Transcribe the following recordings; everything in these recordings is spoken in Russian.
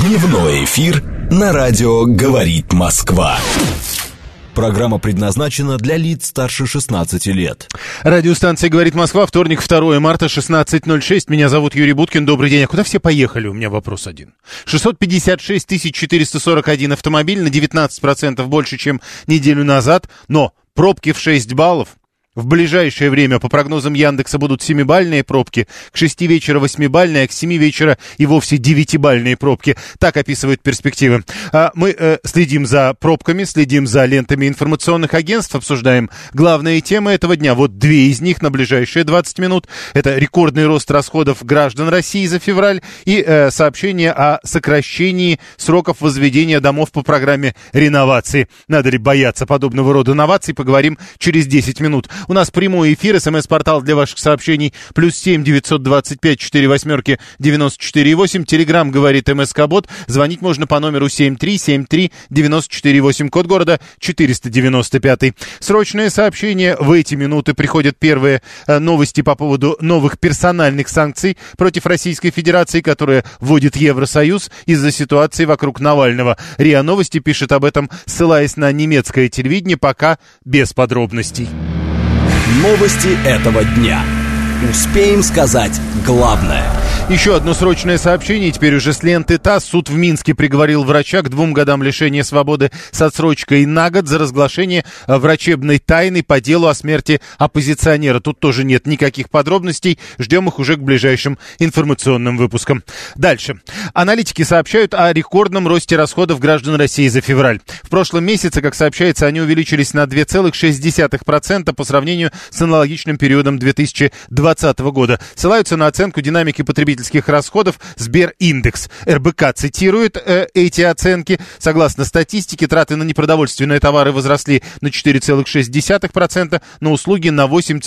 Дневной эфир на радио «Говорит Москва». Программа предназначена для лиц старше 16 лет. Радиостанция «Говорит Москва», вторник, 2 марта, 16:06. Меня зовут Юрий Буткин. Добрый день. А куда все поехали? У меня вопрос один. 656 441 автомобиль, на 19% больше, чем неделю назад. Но пробки в 6 баллов. В ближайшее время, по прогнозам Яндекса, будут 7-бальные пробки, к 6 вечера 8-бальные, а к 7 вечера и вовсе 9-бальные пробки. Так описывают перспективы. Мы следим за пробками, следим за лентами информационных агентств, обсуждаем главные темы этого дня. Вот две из них на ближайшие 20 минут. Это рекордный рост расходов граждан России за февраль и сообщение о сокращении сроков возведения домов по программе реновации. Надо ли бояться подобного рода новаций? Поговорим через 10 минут. У нас прямой эфир, СМС-портал для ваших сообщений, +7 925 48 94 8. Телеграм говорит МСК-бот. Звонить можно по номеру 7373 94 8. Код города 495. Срочное сообщение. В эти минуты приходят первые новости по поводу новых персональных санкций против Российской Федерации, которые вводит Евросоюз из-за ситуации вокруг Навального. РИА Новости пишет об этом, ссылаясь на немецкое телевидение, пока без подробностей. Новости этого дня. Успеем сказать главное. Еще одно срочное сообщение, теперь уже с ленты ТАСС. Суд в Минске приговорил врача к 2 годам лишения свободы с отсрочкой на год за разглашение врачебной тайны по делу о смерти оппозиционера. Тут тоже нет никаких подробностей. Ждем их уже к ближайшим информационным выпускам. Дальше. Аналитики сообщают о рекордном росте расходов граждан России за февраль. В прошлом месяце, как сообщается, они увеличились на 2,6% по сравнению с аналогичным периодом 2020 года. Ссылаются на оценку динамики потребительских расходов Сбериндекс. РБК цитирует эти оценки. Согласно статистике, траты на непродовольственные товары возросли на 4,6%, на услуги на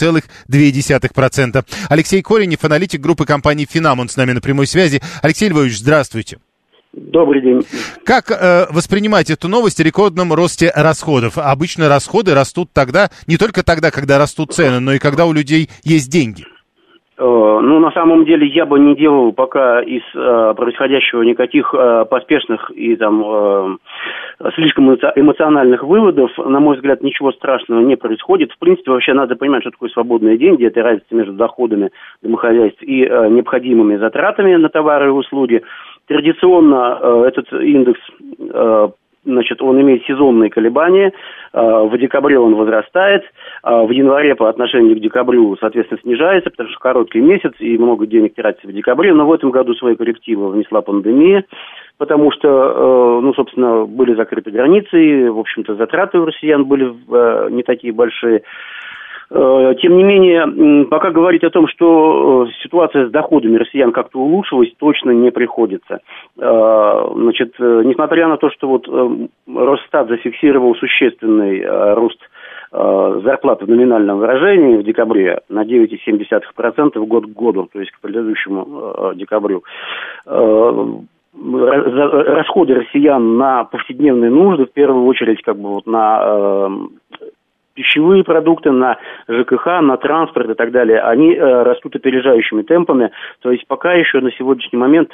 8,2%. Алексей Коренев, аналитик группы компании «Финам», с нами на прямой связи. Алексей Львович, здравствуйте. Добрый день. Как воспринимать эту новость о рекордном росте расходов? Обычно расходы растут тогда, не только тогда, когда растут цены, но и когда у людей есть деньги. Ну, на самом деле, я бы не делал пока из происходящего никаких поспешных и там слишком эмоциональных выводов. На мой взгляд, ничего страшного не происходит. В принципе, вообще надо понимать, что такое свободные деньги. Это разница между доходами домохозяйств и необходимыми затратами на товары и услуги. Традиционно этот индекс, значит, он имеет сезонные колебания. В декабре он возрастает, в январе по отношению к декабрю, соответственно, снижается, потому что короткий месяц и много денег тратится в декабре. Но в этом году свои коррективы внесла пандемия, потому что, ну, собственно, были закрыты границы, в общем-то, затраты у россиян были не такие большие. Тем не менее, пока говорить о том, что ситуация с доходами россиян как-то улучшилась, точно не приходится. Значит, несмотря на то, что вот Росстат зафиксировал существенный рост зарплаты в номинальном выражении в декабре на 9,7% год к году, то есть к предыдущему декабрю, расходы россиян на повседневные нужды, в первую очередь, как бы вот на пищевые продукты, на ЖКХ, на транспорт и так далее, они растут опережающими темпами. То есть пока еще на сегодняшний момент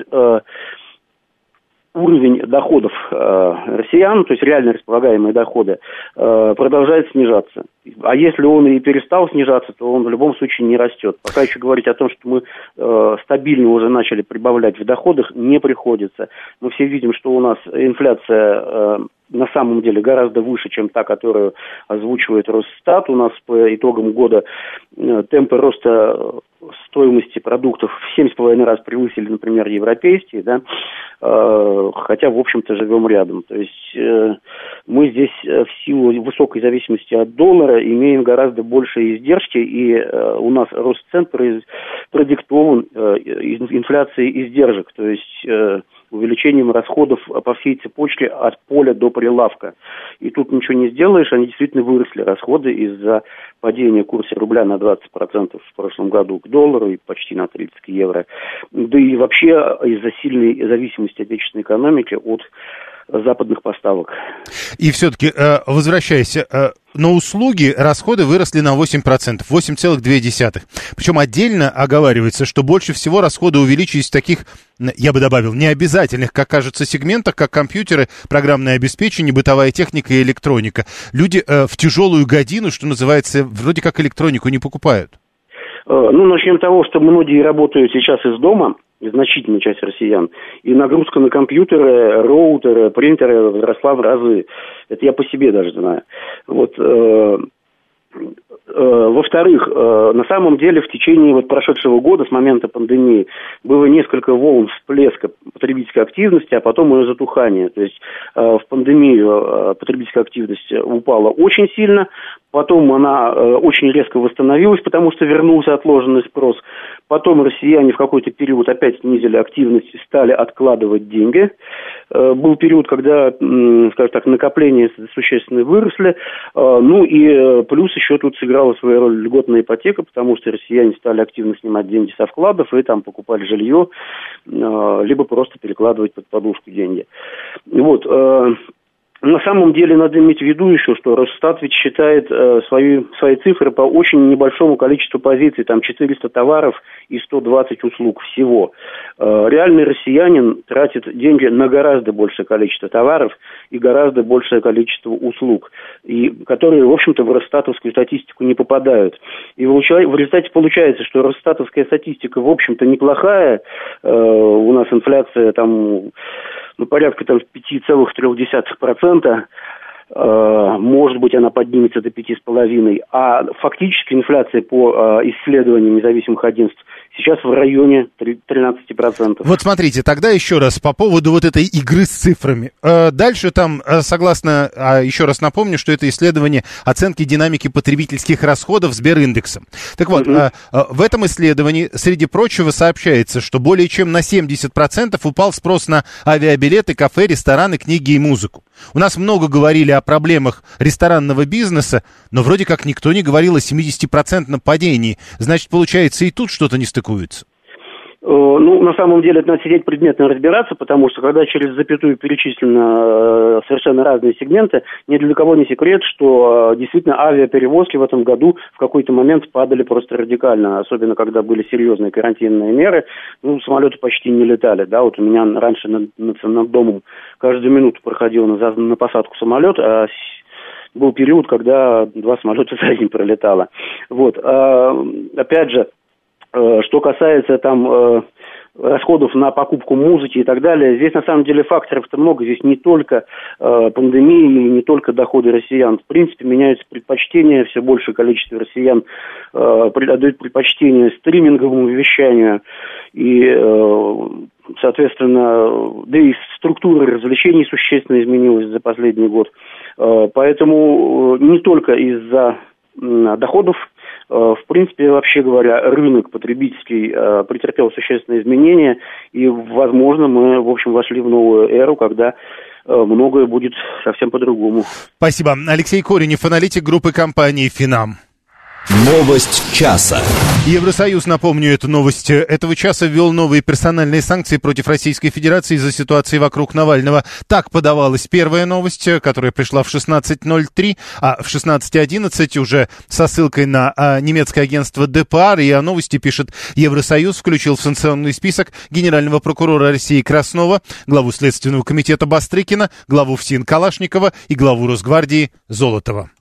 уровень доходов россиян, то есть реально располагаемые доходы, продолжает снижаться. А если он и перестал снижаться, то он в любом случае не растет. Пока еще говорить о том, что мы стабильно уже начали прибавлять в доходах, не приходится. Мы все видим, что у нас инфляция на самом деле гораздо выше, чем та, которую озвучивает Росстат. У нас по итогам года темпы роста стоимости продуктов в 7,5 раз превысили, например, европейские, да, хотя, в общем-то, живем рядом. То есть мы здесь в силу высокой зависимости от доллара имеем гораздо большие издержки, и у нас рост цен продиктован инфляцией издержек, то есть увеличением расходов по всей цепочке от поля до прилавка. И тут ничего не сделаешь, они действительно выросли, расходы, из-за падения курса рубля на 20% в прошлом году к доллару и почти на 30 евро. Да и вообще из-за сильной зависимости отечественной экономики от западных поставок. И все-таки, возвращаясь, на услуги расходы выросли на 8%, 8,2%. Причем отдельно оговаривается, что больше всего расходы увеличились в таких, я бы добавил, необязательных, как кажется, сегментах, как компьютеры, программное обеспечение, бытовая техника и электроника. Люди в тяжелую годину, что называется, вроде как электронику не покупают. Ну, начнем с того, что многие работают сейчас из дома, значительная часть россиян, и нагрузка на компьютеры, роутеры, принтеры возросла в разы. Это я по себе даже знаю. Вот. Во-вторых, на самом деле в течение прошедшего года, с момента пандемии, было несколько волн всплеска потребительской активности, а потом ее затухания. То есть в пандемию потребительская активность упала очень сильно, потом она очень резко восстановилась, потому что вернулся отложенный спрос. Потом россияне в какой-то период опять снизили активность, стали откладывать деньги. Был период, когда, скажем так, накопления существенно выросли. Ну и плюс еще тут сыграла свою роль льготная ипотека, потому что россияне стали активно снимать деньги со вкладов и там покупать жилье, либо просто перекладывать под подушку деньги. Вот. На самом деле надо иметь в виду еще, что Росстат ведь считает свои цифры по очень небольшому количеству позиций, там 400 товаров и 120 услуг всего. Реальный россиянин тратит деньги на гораздо большее количество товаров и гораздо большее количество услуг, и которые, в общем-то, в росстатовскую статистику не попадают. И в результате получается, что росстатовская статистика, в общем-то, неплохая. У нас инфляция там... порядка там 5,3%, может быть, она поднимется до 5,5%, а фактически инфляция по исследованиям независимых агентств сейчас в районе 13%. Вот смотрите, тогда еще раз по поводу вот этой игры с цифрами. Дальше там, согласно, еще раз напомню, что это исследование оценки динамики потребительских расходов Сбериндексом. Так вот, в этом исследовании, среди прочего, сообщается, что более чем на 70% упал спрос на авиабилеты, кафе, рестораны, книги и музыку. У нас много говорили о проблемах ресторанного бизнеса, но вроде как никто не говорил о 70% падении. Значит, получается, и тут что-то не стыкуется. Ну, на самом деле, это надо сидеть предметно разбираться, потому что, когда через запятую перечислены совершенно разные сегменты, ни для кого не секрет, что действительно авиаперевозки в этом году в какой-то момент падали просто радикально, особенно когда были серьезные карантинные меры. Ну, самолеты почти не летали, да, вот у меня раньше над домом каждую минуту проходил на посадку самолет, а был период, когда 2 самолета за день пролетало. Вот, опять же, что касается там расходов на покупку музыки и так далее, здесь на самом деле факторов-то много. Здесь не только пандемия, не только доходы россиян. В принципе, меняются предпочтения. Все большее количество россиян отдают предпочтение стриминговому вещанию. И, соответственно, да и структура развлечений существенно изменилась за последний год. Поэтому не только из-за доходов, в принципе, вообще говоря, рынок потребительский претерпел существенные изменения, и, возможно, мы, в общем, вошли в новую эру, когда многое будет совсем по-другому. Спасибо. Алексей Коренев, аналитик группы компании «Финам». Новость часа. Евросоюз, напомню, эту новость этого часа, ввел новые персональные санкции против Российской Федерации из-за ситуации вокруг Навального. Так подавалась первая новость, которая пришла в 16:03, а в 16:11 уже со ссылкой на немецкое агентство ДПАР. И о новости пишет: Евросоюз включил в санкционный список генерального прокурора России Краснова, главу Следственного комитета Бастрыкина, главу ФСИН Калашникова и главу Росгвардии Золотова.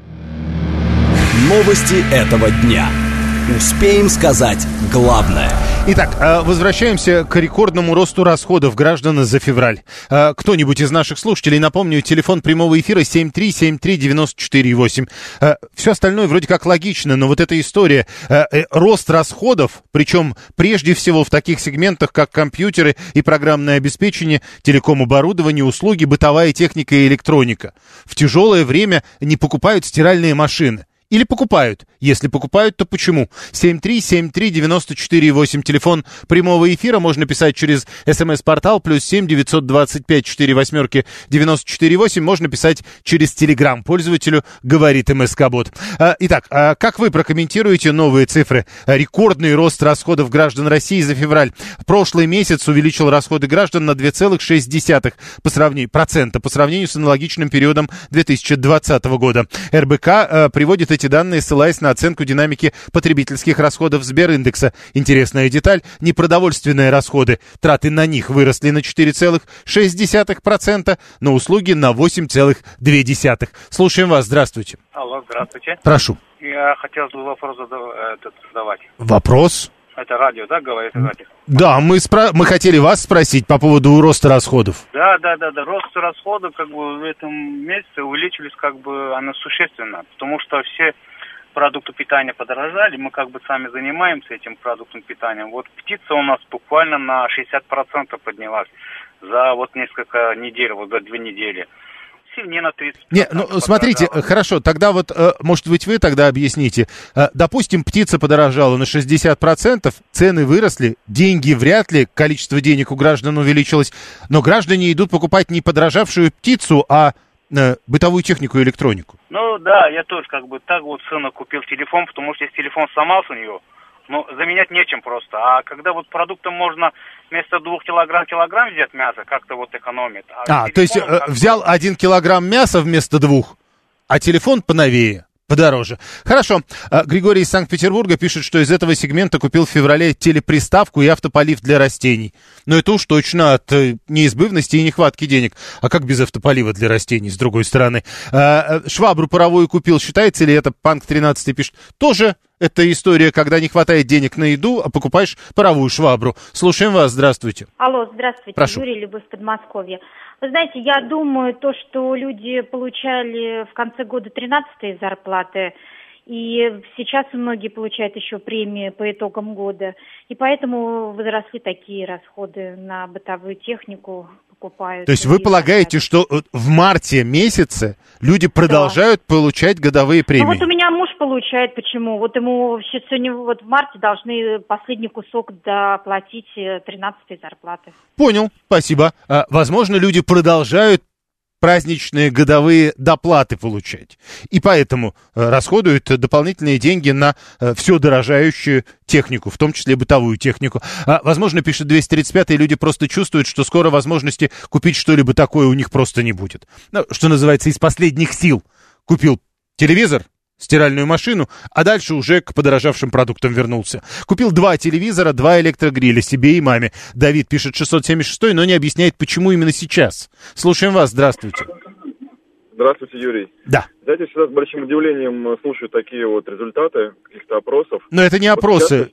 Новости этого дня. Успеем сказать главное. Итак, возвращаемся к рекордному росту расходов граждан за февраль. Кто-нибудь из наших слушателей, напомню, телефон прямого эфира 7373948. Все остальное вроде как логично, но вот эта история, рост расходов, причем прежде всего в таких сегментах, как компьютеры и программное обеспечение, телеком-оборудование, услуги, бытовая техника и электроника. В тяжелое время не покупают стиральные машины. Или покупают? Если покупают, то почему? 7373948, телефон прямого эфира. Можно писать через СМС-портал +7 925 48 948. Можно писать через Телеграм пользователю «Говорит МСК-бот». Итак, как вы прокомментируете новые цифры? Рекордный рост расходов граждан России за февраль. Прошлый месяц увеличил расходы граждан на 2,6% по сравнению с аналогичным периодом 2020 года. РБК приводит эти данные, ссылаясь на оценку динамики потребительских расходов Сбериндекса. Интересная деталь: непродовольственные расходы, траты на них выросли на 4,6%, на услуги на 8,2%. Слушаем вас, здравствуйте. Алло, здравствуйте. Прошу. Я хотел бы вопрос задавать. Вопрос? Это радио, да, говорит радио? Да, мы хотели вас спросить по поводу роста расходов. Да. Рост расходов в этом месяце увеличились оно существенно, потому что все продукты питания подорожали, мы сами занимаемся этим продуктом питания. Вот птица у нас буквально на 60% поднялась за несколько недель, за 2 недели. Свинина 30%. Смотрите, хорошо, тогда может быть, вы тогда объясните. Допустим, птица подорожала на 60%, цены выросли, деньги вряд ли, количество денег у граждан увеличилось, но граждане идут покупать не подорожавшую птицу, а бытовую технику и электронику. Я тоже сына купил телефон, потому что если телефон сломался у него, заменять нечем просто. А когда продуктом можно вместо 2 килограмм взять мясо, как-то экономит. То есть взял 1 килограмм мяса вместо 2, а телефон поновее, подороже. Хорошо. Григорий из Санкт-Петербурга пишет, что из этого сегмента купил в феврале телеприставку и автополив для растений. Но это уж точно от неизбывности и нехватки денег. А как без автополива для растений, с другой стороны? Швабру паровую купил. Считается ли это? Панк 13 пишет. Тоже это история, когда не хватает денег на еду, а покупаешь паровую швабру. Слушаем вас. Здравствуйте. Алло, здравствуйте. Прошу. Юрий, Любовь, Подмосковье. Вы знаете, я думаю, что люди получали в конце года 13-е зарплаты, и сейчас многие получают еще премии по итогам года, и поэтому возросли такие расходы на бытовую технику, покупают. То есть вы полагаете, что в марте месяце люди продолжают получать годовые премии? У меня муж получает. Почему? Ему сегодня в марте должны последний кусок доплатить 13-й зарплаты. Понял, спасибо. Возможно, люди продолжают праздничные годовые доплаты получать. И поэтому расходуют дополнительные деньги на всю дорожающую технику, в том числе бытовую технику. Возможно, пишет 235-й, люди просто чувствуют, что скоро возможности купить что-либо такое у них просто не будет. Что называется, из последних сил. Купил телевизор, стиральную машину, а дальше уже к подорожавшим продуктам вернулся. Купил 2 телевизора, 2 электрогриля себе и маме. Давид пишет 676, но не объясняет, почему именно сейчас. Слушаем вас, здравствуйте. Здравствуйте, Юрий. Да. Знаете, всегда с большим удивлением слушаю такие результаты каких-то опросов. Но это не опросы.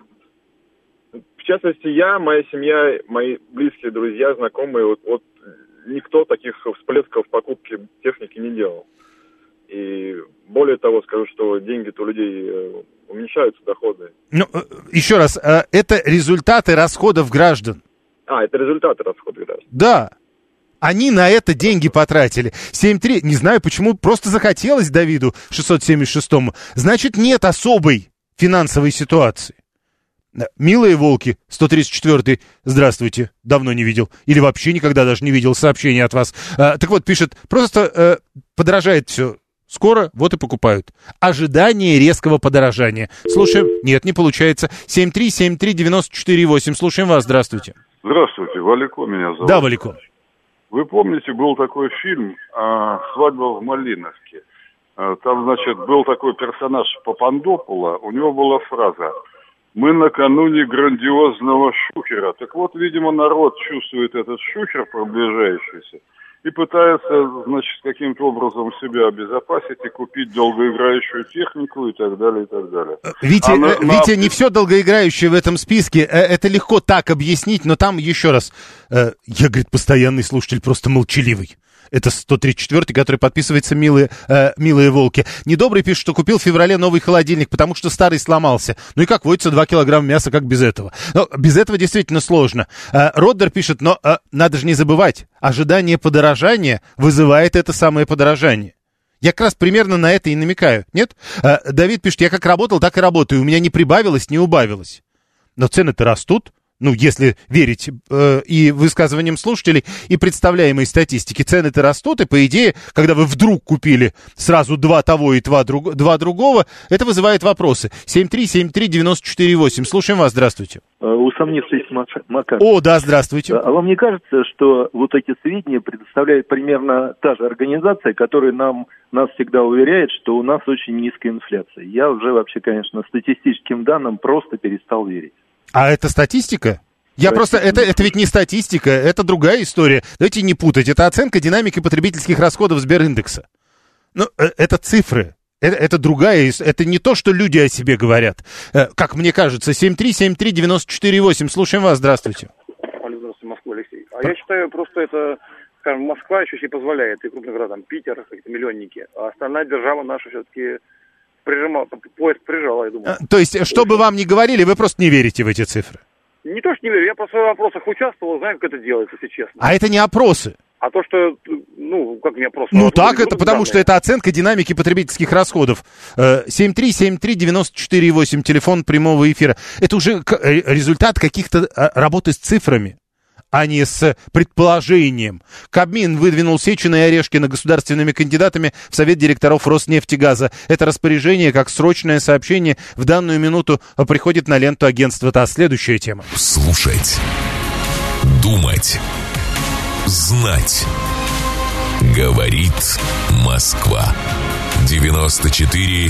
В частности, я, моя семья, мои близкие друзья, знакомые, никто таких всплесков покупки техники не делал. И более того, скажу, что деньги-то у людей уменьшаются, доходы. Еще раз, это результаты расходов граждан. Это результаты расходов граждан. Да. Они на это деньги потратили. 7.3, не знаю почему, просто захотелось Давиду 676-му. Значит, нет особой финансовой ситуации. Милые волки, 134-й, здравствуйте, давно не видел. Или вообще никогда даже не видел сообщения от вас. Так вот, пишет, просто подорожает все. Скоро вот и покупают. Ожидание резкого подорожания. Слушаем. Нет, не получается. 7373948. Слушаем вас. Здравствуйте. Здравствуйте. Валико меня зовут. Да, Валико. Вы помните, был такой фильм «Свадьба в Малиновке». Там, был такой персонаж Папандопула. У него была фраза: «Мы накануне грандиозного шухера». Так вот, видимо, народ чувствует этот шухер приближающийся и пытается, каким-то образом себя обезопасить и купить долгоиграющую технику и так далее, и так далее. Витя, не все долгоиграющее в этом списке. Это легко так объяснить, но там еще раз. Я, постоянный слушатель, просто молчаливый. Это 134-й, который подписывается «Милые волки». Недобрый пишет, что купил в феврале новый холодильник, потому что старый сломался. Ну и как водится, 2 килограмма мяса, как без этого? Но без этого действительно сложно. Роддер пишет, но надо же не забывать, ожидание подорожания вызывает это самое подорожание. Я как раз примерно на это и намекаю. Нет? Давид пишет, я как работал, так и работаю. У меня не прибавилось, не убавилось. Но цены-то растут. Ну, если верить и высказываниям слушателей, и представляемой статистике, цены-то растут, и, по идее, когда вы вдруг купили сразу два того и два другого, это вызывает вопросы. 7373948. Слушаем вас, здравствуйте. Усомниться есть Макар. О, да, здравствуйте. А вам не кажется, что вот эти сведения предоставляет примерно та же организация, которая нас всегда уверяет, что у нас очень низкая инфляция? Я уже вообще, конечно, статистическим данным просто перестал верить. А это статистика? Это ведь не статистика, это другая история. Давайте не путать. Это оценка динамики потребительских расходов Сбериндекса. Ну, это цифры. Это другая, это не то, что люди о себе говорят. Как мне кажется, 7373948. Слушаем вас, здравствуйте. Здравствуйте, Москва, Алексей. А я считаю, просто это, скажем, Москва еще себе позволяет, и крупные города, там, Питер, какие-то миллионники. А остальная держава наша все-таки поезд прижала, я думаю. То есть, что бы вам ни говорили, вы просто не верите в эти цифры? Не то, что не верю, я просто в опросах участвовал, знаю, как это делается, если честно. А это не опросы. А то, что, как не опросы? Ну так, это потому что это оценка динамики потребительских расходов. 7373948, телефон прямого эфира. Это уже результат каких-то работы с цифрами, а не с предположением. Кабмин выдвинул Сечина и Орешкина государственными кандидатами в Совет директоров Роснефтегаза. Это распоряжение, как срочное сообщение, в данную минуту приходит на ленту агентства ТАСС. Следующая тема. Слушать, думать, знать. Говорит Москва. 94,8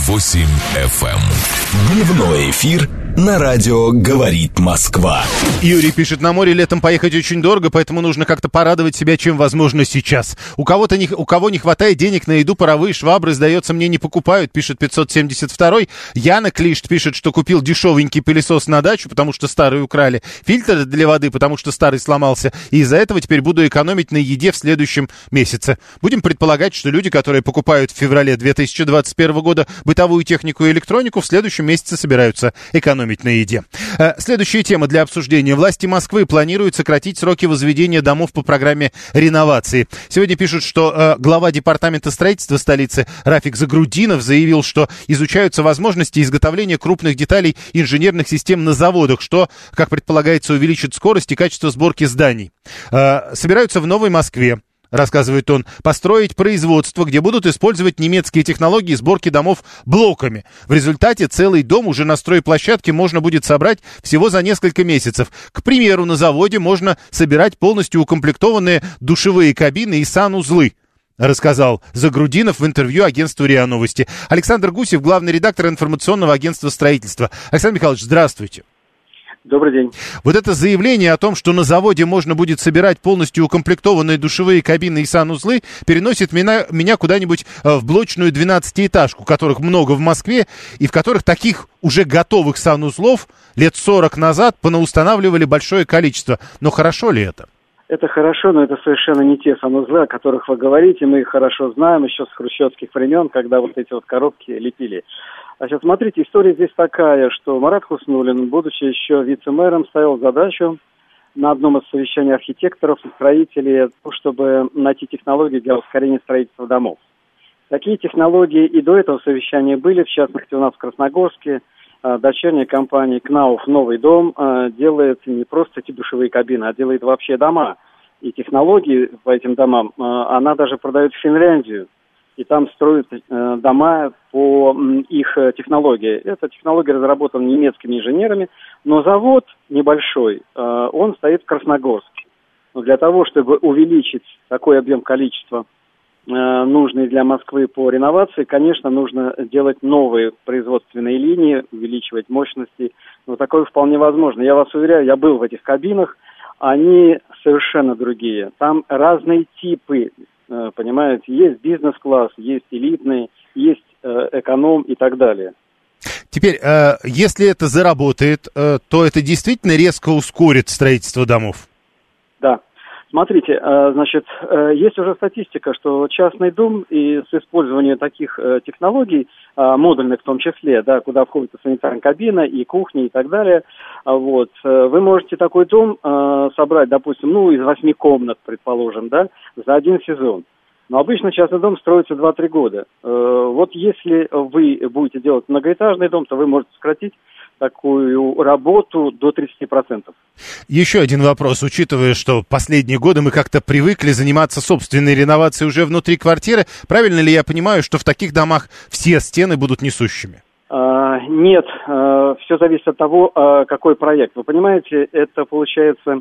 FM. Дневной эфир на радио «Говорит Москва». Юрий пишет, на море летом поехать очень дорого, поэтому нужно как-то порадовать себя, чем возможно сейчас. У кого не хватает денег на еду, паровые швабры, сдается мне, не покупают, пишет 572-й. Яна Клишт пишет, что купил дешевенький пылесос на дачу, потому что старый украли. Фильтр для воды, потому что старый сломался. И из-за этого теперь буду экономить на еде в следующем месяце. Будем предполагать, что люди, которые покупают в феврале 2021 года бытовую технику и электронику, в следующем месяце собираются экономить на еде. Следующая тема для обсуждения. Власти Москвы планируют сократить сроки возведения домов по программе реновации. Сегодня пишут, что глава департамента строительства столицы Рафик Загрудинов заявил, что изучаются возможности изготовления крупных деталей инженерных систем на заводах, что, как предполагается, увеличит скорость и качество сборки зданий. Собираются в Новой Москве, рассказывает он, построить производство, где будут использовать немецкие технологии сборки домов блоками. В результате целый дом уже на стройплощадке можно будет собрать всего за несколько месяцев. К примеру, на заводе можно собирать полностью укомплектованные душевые кабины и санузлы, рассказал Загрудинов в интервью агентству РИА Новости. Александр Гусев, главный редактор информационного агентства строительства. Александр Михайлович, здравствуйте. Добрый день. Вот это заявление о том, что на заводе можно будет собирать полностью укомплектованные душевые кабины и санузлы, переносит меня куда-нибудь в блочную 12-этажку, которых много в Москве, и в которых таких уже готовых санузлов лет 40 назад понаустанавливали большое количество. Но хорошо ли это? Это хорошо, но это совершенно не те санузлы, о которых вы говорите. Мы их хорошо знаем еще с хрущевских времен, когда вот эти вот коробки лепили. Значит, смотрите, история здесь такая, что Марат Хуснуллин, будучи еще вице-мэром, ставил задачу на одном из совещаний архитекторов и строителей, чтобы найти технологии для ускорения строительства домов. Такие технологии и до этого совещания были, в частности, у нас в Красногорске. Дочерняя компания КНАУФ «Новый дом» делает не просто эти душевые кабины, а делает вообще дома. И технологии по этим домам она даже продает в Финляндию. И там строят дома по их технологии. Эта технология разработана немецкими инженерами, но завод небольшой, он стоит в Красногорске. Но для того, чтобы увеличить такой объем количества, нужный для Москвы по реновации, конечно, нужно делать новые производственные линии, увеличивать мощности. Но такое вполне возможно. Я вас уверяю, я был в этих кабинах, они совершенно другие. Там разные типы. Понимаете, есть бизнес-класс, есть элитный, есть эконом и так далее. Теперь, если это заработает, то это действительно резко ускорит строительство домов? Да. Смотрите, значит, есть уже статистика, что частный дом и с использованием таких технологий, модульных в том числе, да, куда входит и санитарная кабина, и кухня, и так далее, вот, вы можете такой дом собрать, допустим, из 8 комнат, предположим, да, за один сезон. Но обычно частный дом строится 2-3 года. Вот если вы будете делать многоэтажный дом, то вы можете сократить такую работу до 30%. Еще один вопрос. Учитывая, что последние годы мы как-то привыкли заниматься собственной реновацией уже внутри квартиры, правильно ли я понимаю, что в таких домах все стены будут несущими? Нет, все зависит от того, какой проект. Вы понимаете, это получается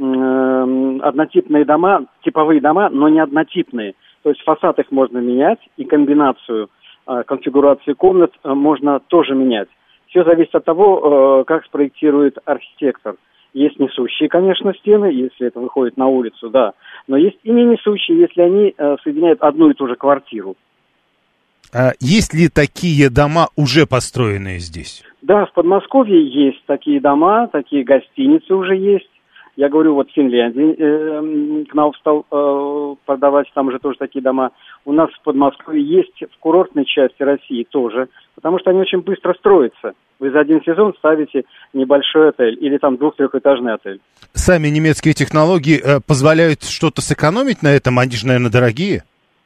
однотипные дома, типовые дома, но не однотипные. То есть фасад их можно менять, и комбинацию конфигурации комнат можно тоже менять. Все зависит от того, как спроектирует архитектор. Есть несущие, конечно, стены, если это выходит на улицу, да. Но есть и не несущие, если они соединяют одну и ту же квартиру. А есть ли такие дома уже построенные здесь? Да, в Подмосковье есть такие дома, такие гостиницы уже есть. Я говорю, вот в Финляндии КНАУ стал продавать, там уже тоже такие дома. У нас в Подмосковье есть в курортной части России тоже, потому что они очень быстро строятся. Вы за один сезон ставите небольшой отель или там 2-3-этажный отель. Сами немецкие технологии позволяют что-то сэкономить на этом? Они же, наверное, дорогие?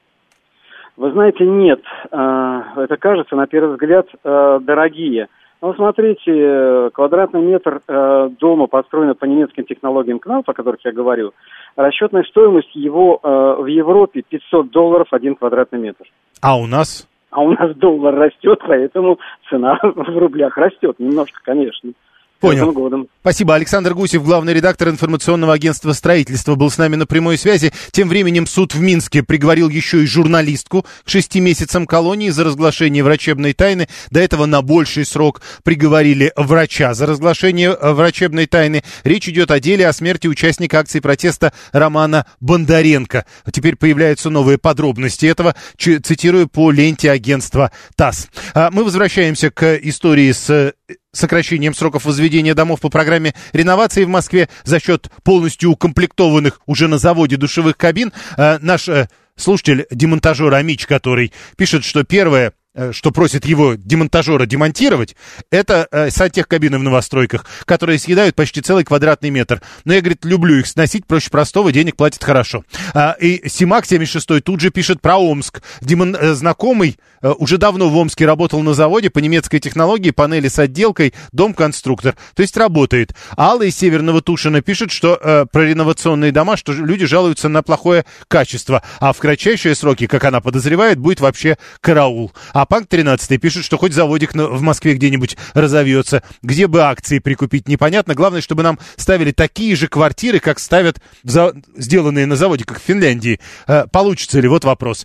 Вы знаете, нет. Это кажется, на первый взгляд, дорогие. Ну, смотрите, квадратный метр дома, построенный по немецким технологиям КНАУ, о которых я говорю, расчетная стоимость его в Европе $500 1 квадратный метр. А у нас? А у нас доллар растет, поэтому цена в рублях растет немножко, конечно. Понял. Спасибо. Александр Гусев, главный редактор информационного агентства «Строительство», был с нами на прямой связи. Тем временем суд в Минске приговорил еще и журналистку к 6 месяцам колонии за разглашение врачебной тайны. До этого на больший срок приговорили врача за разглашение врачебной тайны. Речь идет о деле о смерти участника акции протеста Романа Бондаренко. Теперь появляются новые подробности этого, цитирую по ленте агентства ТАСС. Мы возвращаемся к истории с сокращением сроков возведения домов по программе реновации в Москве за счет полностью укомплектованных уже на заводе душевых кабин. Наш слушатель, демонтажер Амич, который пишет, что первое, что просит его демонтажера демонтировать, это сантехкабины в новостройках, которые съедают почти целый квадратный метр. Но я, говорит, люблю их сносить, проще простого, денег платят хорошо. И Симак 76 тут же пишет про Омск. Знакомый уже давно в Омске работал на заводе по немецкой технологии, панели с отделкой, дом-конструктор. То есть работает. Алла из Северного Тушина пишет, что про реновационные дома, что люди жалуются на плохое качество. А в кратчайшие сроки, как она подозревает, будет вообще караул. А Панк 13 пишет, что хоть заводик в Москве где-нибудь разовьется. Где бы акции прикупить, непонятно. Главное, чтобы нам ставили такие же квартиры, как ставят сделанные на заводе, как в Финляндии. Получится ли? Вот вопрос.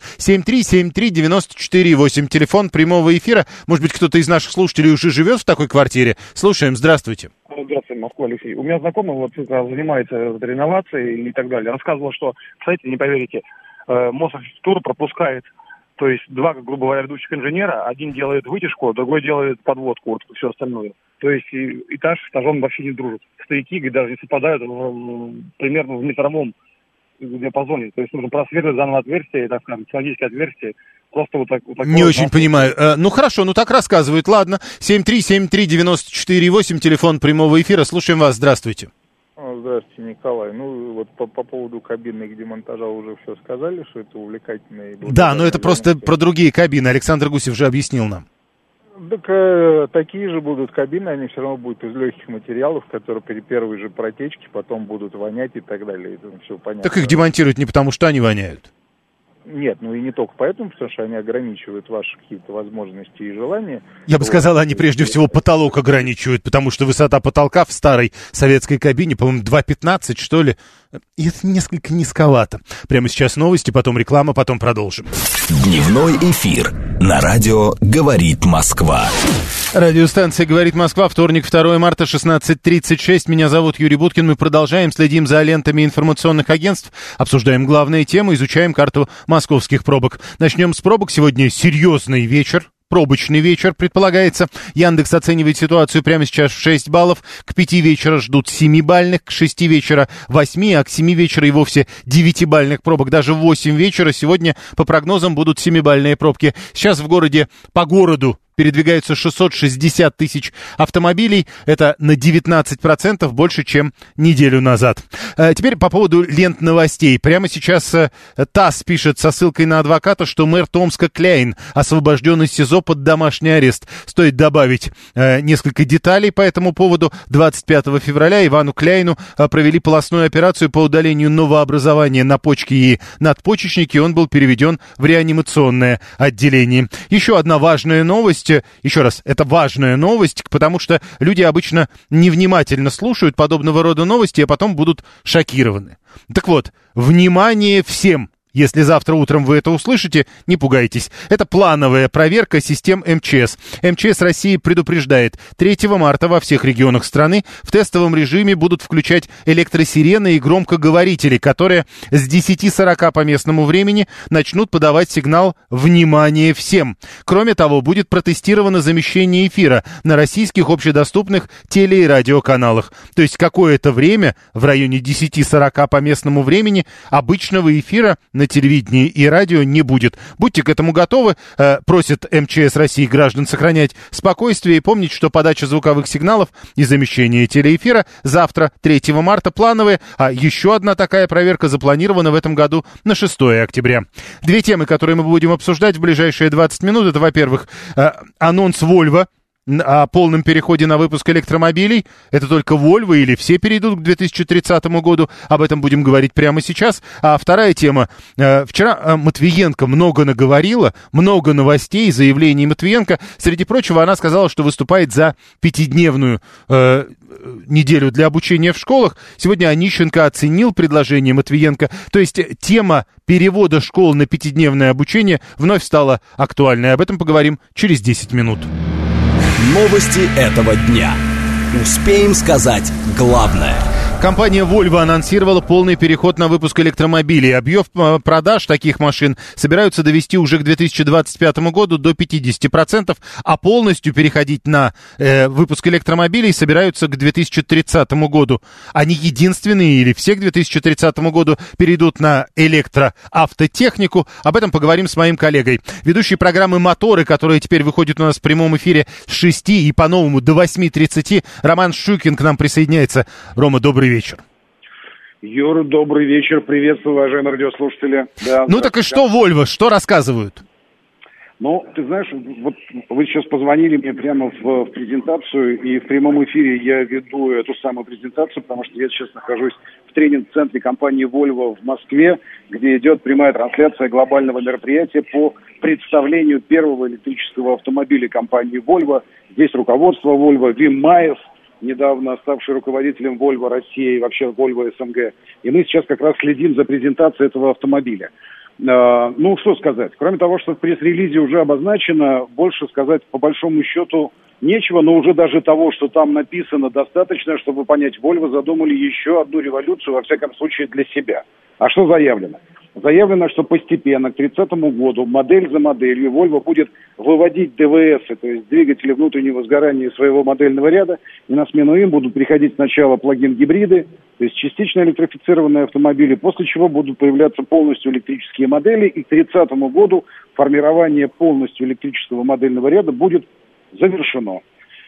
7373948. Телефон прямого эфира. Может быть, кто-то из наших слушателей уже живет в такой квартире? Слушаем. Здравствуйте. Здравствуйте, Москва, Алексей. У меня знакомый вот занимается реновацией и так далее. Рассказывал, что, кстати, не поверите, Мосархитектура пропускает. То есть два, грубо говоря, ведущих инженера, один делает вытяжку, другой делает подводку, вот все остальное. То есть этаж с этажом вообще не дружат. Стояки даже не совпадают примерно в метровом диапазоне. То есть нужно просверлить заново отверстие, так скажем, технологическое отверстие. Просто вот так. Не очень понимаю. Ну хорошо, ну так рассказывают. Ладно. 7373948, телефон прямого эфира. Слушаем вас. Здравствуйте. Здравствуйте, Николай. Ну, вот по поводу кабинных демонтажа уже все сказали, что это увлекательно. Да, но это просто про другие кабины. Александр Гусев же объяснил нам. Так такие же будут кабины, они все равно будут из легких материалов, которые при первой же протечке потом будут вонять и так далее. Это все понятно. Так их демонтируют не потому, что они воняют. Нет, ну и не только поэтому, потому что они ограничивают ваши какие-то возможности и желания. Я бы сказал, они прежде всего потолок ограничивают, потому что высота потолка в старой советской кабине, по-моему, 2,15, что ли. И это несколько низковато. Прямо сейчас новости, потом реклама, потом продолжим. Дневной эфир на радио «Говорит Москва». Радиостанция «Говорит Москва», вторник, 2 марта, 16:36. Меня зовут Юрий Буткин. Мы продолжаем, следим за лентами информационных агентств, обсуждаем главные темы, изучаем карту московских пробок. Начнем с пробок. Сегодня серьезный вечер. Пробочный вечер, предполагается. Яндекс оценивает ситуацию прямо сейчас в 6 баллов. К 5 вечера ждут 7-бальных, к 6 вечера 8, а к 7 вечера и вовсе 9-бальных пробок. Даже в 8 вечера сегодня, по прогнозам, будут 7-бальные пробки. Сейчас по городу передвигаются 660 тысяч автомобилей. Это на 19% больше, чем неделю назад. Теперь по поводу лент новостей. Прямо сейчас ТАСС пишет со ссылкой на адвоката, что мэр Томска Кляйн освобожден из СИЗО под домашний арест. Стоит добавить несколько деталей по этому поводу. 25 февраля Ивану Кляйну провели полостную операцию по удалению новообразования на почке и надпочечнике. Он был переведен в реанимационное отделение. Еще одна важная новость. Еще раз, это важная новость, потому что люди обычно невнимательно слушают подобного рода новости, а потом будут шокированы. Так вот, внимание всем! Если завтра утром вы это услышите, не пугайтесь. Это плановая проверка систем МЧС. МЧС России предупреждает, 3 марта во всех регионах страны в тестовом режиме будут включать электросирены и громкоговорители, которые с 10:40 по местному времени начнут подавать сигнал «Внимание всем!». Кроме того, будет протестировано замещение эфира на российских общедоступных теле- и радиоканалах. То есть какое-то время, в районе 10:40 по местному времени, обычного эфира на телевидении и радио не будет. Будьте к этому готовы. Просит МЧС России граждан сохранять спокойствие и помнить, что подача звуковых сигналов и замещение телеэфира завтра, 3 марта, плановые, а еще одна такая проверка запланирована в этом году на 6 октября. Две темы, которые мы будем обсуждать в ближайшие 20 минут, это, во-первых, анонс Volvo о полном переходе на выпуск электромобилей. Это только Volvo или все перейдут к 2030 году? Об этом будем говорить прямо сейчас. А вторая тема. Вчера Матвиенко много наговорила, много новостей, заявлений Матвиенко. Среди прочего, она сказала, что выступает за 5-дневную неделю для обучения в школах. Сегодня Онищенко оценил предложение Матвиенко. То есть тема перевода школ на 5-дневное обучение вновь стала актуальной. Об этом поговорим через 10 минут. Новости этого дня. Успеем сказать главное. Компания Volvo анонсировала полный переход на выпуск электромобилей. Объем продаж таких машин собираются довести уже к 2025 году до 50%, а полностью переходить на выпуск электромобилей собираются к 2030 году. Они единственные или все к 2030 году перейдут на электроавтотехнику. Об этом поговорим с моим коллегой. Ведущий программы «Моторы», которая теперь выходит у нас в прямом эфире с 6 и по-новому до 8:30, Роман Щукин к нам присоединяется. Рома, добрый вечер. Юра, добрый вечер. Приветствую, уважаемые радиослушатели. Да, ну так и что Volvo, что рассказывают? Ну, ты знаешь, вот вы сейчас позвонили мне прямо в презентацию, и в прямом эфире я веду эту самую презентацию, потому что я сейчас нахожусь в тренинг-центре компании Volvo в Москве, где идет прямая трансляция глобального мероприятия по представлению первого электрического автомобиля компании Volvo. Здесь руководство Volvo, Вим Майес, недавно ставший руководителем Volvo России и вообще Volvo СНГ. И мы сейчас как раз следим за презентацией этого автомобиля. Ну, что сказать. Кроме того, что в пресс-релизе уже обозначено, больше сказать по большому счету нечего, но уже даже того, что там написано, достаточно, чтобы понять, Volvo задумали еще одну революцию, во всяком случае, для себя. А что заявлено? Заявлено, что постепенно к 30-му году модель за моделью Volvo будет выводить ДВС, то есть двигатели внутреннего сгорания своего модельного ряда, и на смену им будут приходить сначала плагин-гибриды, то есть частично электрифицированные автомобили, после чего будут появляться полностью электрические модели, и к 30-му году формирование полностью электрического модельного ряда будет завершено.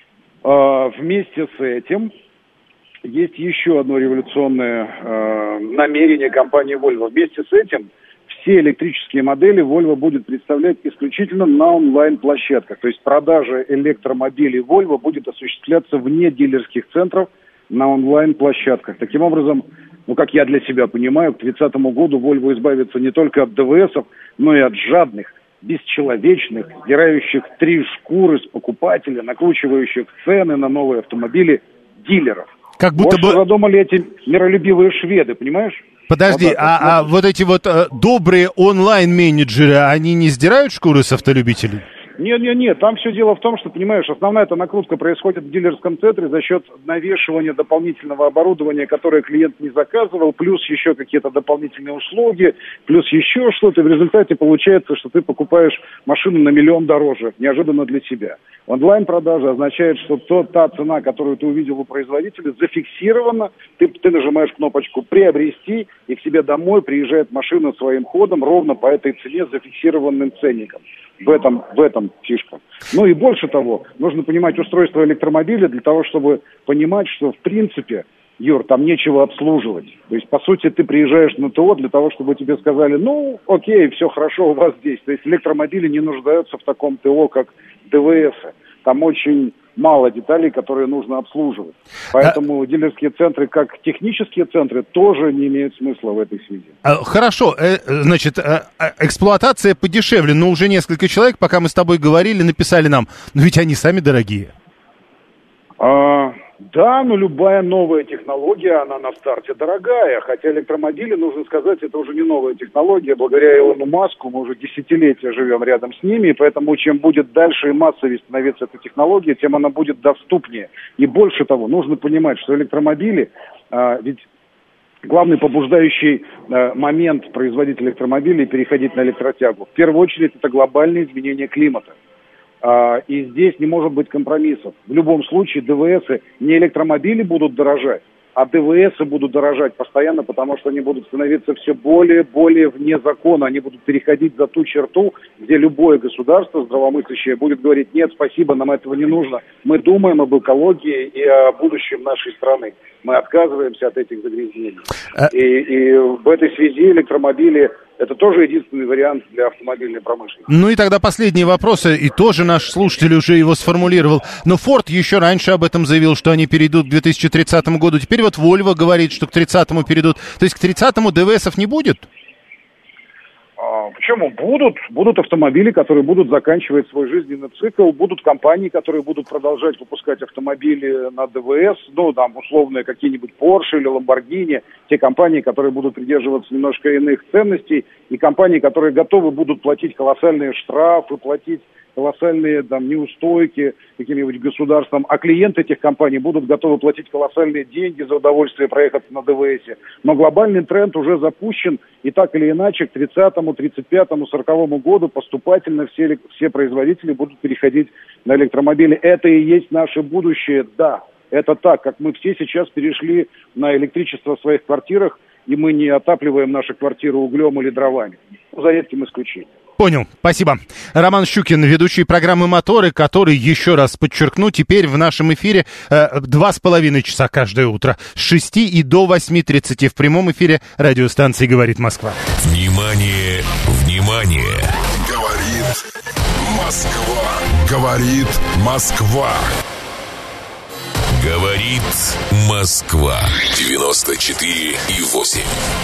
Вместе с этим есть еще одно революционное намерение компании Volvo. Вместе с этим все электрические модели Volvo будет представлять исключительно на онлайн-площадках. То есть продажа электромобилей Volvo будет осуществляться вне дилерских центров на онлайн-площадках. Таким образом, ну, как я для себя понимаю, к 30 году Volvo избавится не только от ДВСов, но и от жадных, бесчеловечных, сдирающих 3 шкуры с покупателя, накручивающих цены на новые автомобили дилеров. Как будто вот бы что задумали эти миролюбивые шведы, понимаешь? Подожди, вот вот эти вот добрые онлайн-менеджеры, они не сдирают шкуры с автолюбителей? Нет, там все дело в том, что, понимаешь, основная эта накрутка происходит в дилерском центре за счет навешивания дополнительного оборудования, которое клиент не заказывал, плюс еще какие-то дополнительные услуги, плюс еще что-то. И в результате получается, что ты покупаешь машину на $1 миллион дороже, неожиданно для себя. Онлайн-продажа означает, что та цена, которую ты увидел у производителя, зафиксирована, ты нажимаешь кнопочку «Приобрести», и к тебе домой приезжает машина своим ходом ровно по этой цене с зафиксированным ценником. В этом этом фишка. Ну и больше того, нужно понимать устройство электромобиля для того, чтобы понимать, что в принципе, Юр, там нечего обслуживать. То есть, по сути, ты приезжаешь на ТО для того, чтобы тебе сказали, ну, окей, все хорошо у вас здесь. То есть электромобили не нуждаются в таком ТО, как ДВС. Там очень мало деталей, которые нужно обслуживать. Поэтому дилерские центры, как технические центры, тоже не имеют смысла в этой связи. Хорошо, значит, эксплуатация подешевле, но уже несколько человек, пока мы с тобой говорили, написали нам, но ведь они сами дорогие. Да, но любая новая технология, она на старте дорогая. Хотя электромобили, нужно сказать, это уже не новая технология. Благодаря Илону Маску мы уже десятилетия живем рядом с ними. И поэтому чем будет дальше и массовее становиться эта технология, тем она будет доступнее. И больше того, нужно понимать, что электромобили, ведь главный побуждающий момент производителя электромобилей переходить на электротягу. В первую очередь это глобальные изменения климата. И здесь не может быть компромиссов. В любом случае ДВСы, не электромобили будут дорожать, а ДВСы будут дорожать постоянно, потому что они будут становиться все более и более вне закона. Они будут переходить за ту черту, где любое государство здравомыслящее будет говорить: нет, спасибо, нам этого не нужно. Мы думаем об экологии и о будущем нашей страны. Мы отказываемся от этих загрязнений. И в этой связи электромобили — это тоже единственный вариант для автомобильной промышленности. Ну и тогда последние вопросы, и тоже наш слушатель уже его сформулировал. Но Ford еще раньше об этом заявил, что они перейдут к 2030 году. Теперь вот Volvo говорит, что к 30-му перейдут. То есть к 30-му ДВСов не будет? Почему? Будут автомобили, которые будут заканчивать свой жизненный цикл, будут компании, которые будут продолжать выпускать автомобили на ДВС, ну, там, условные какие-нибудь Porsche или Lamborghini, те компании, которые будут придерживаться немножко иных ценностей, и компании, которые готовы будут платить колоссальные штрафы, платить колоссальные там неустойки каким-нибудь государствам, а клиенты этих компаний будут готовы платить колоссальные деньги за удовольствие проехать на ДВСе. Но глобальный тренд уже запущен, и так или иначе к 30-му, 35-му, 40-му году поступательно все производители будут переходить на электромобили. Это и есть наше будущее, да. Это так, как мы все сейчас перешли на электричество в своих квартирах, и мы не отапливаем наши квартиры углем или дровами. За редким исключением. Понял, спасибо. Роман Щукин, ведущий программы «Моторы», который, еще раз подчеркну, теперь в нашем эфире 2,5 часа каждое утро. С 6 и до 8:30 в прямом эфире радиостанции «Говорит Москва». Внимание, внимание! Говорит Москва. Говорит Москва. Говорит Москва. 94,8.